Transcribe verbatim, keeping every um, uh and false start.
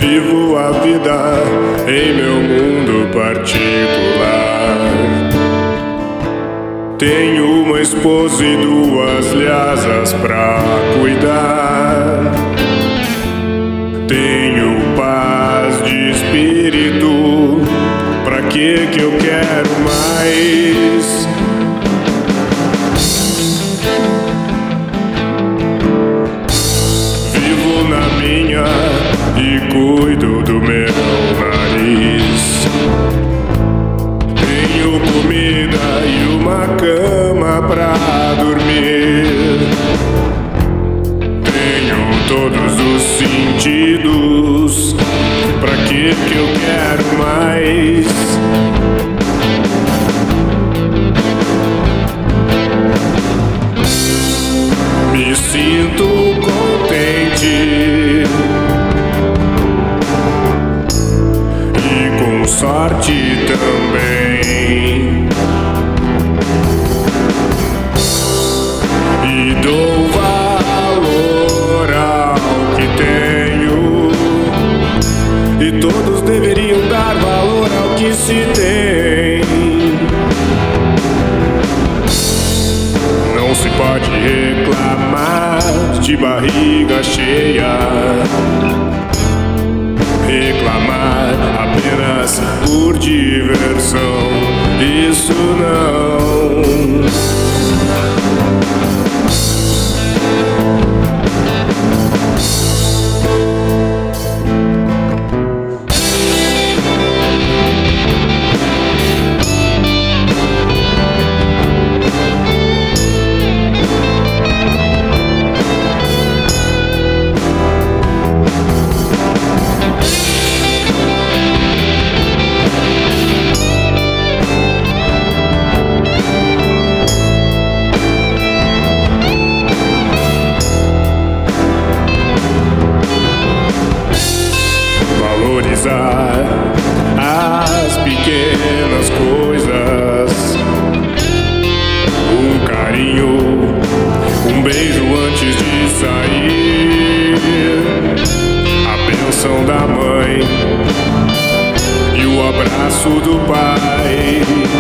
Vivo a vida em meu mundo particular. Tenho uma esposa e duas lhasas pra cuidar. Tenho paz de espírito, pra que que eu quero mais? Vivo na minha e cuido do meu nariz. Tenho comida e uma cama pra dormir. Tenho todos os sentidos, pra que que eu quero mais? Me sinto contente e com sorte também, e dou valor ao que tenho, e todos deveriam dar valor ao que se tem. Não se pode reclamar de barriga cheia, reclamar apenas por diversão, isso não. Valorizar as pequenas coisas, um carinho, um beijo antes de sair, a bênção da mãe e o abraço do pai.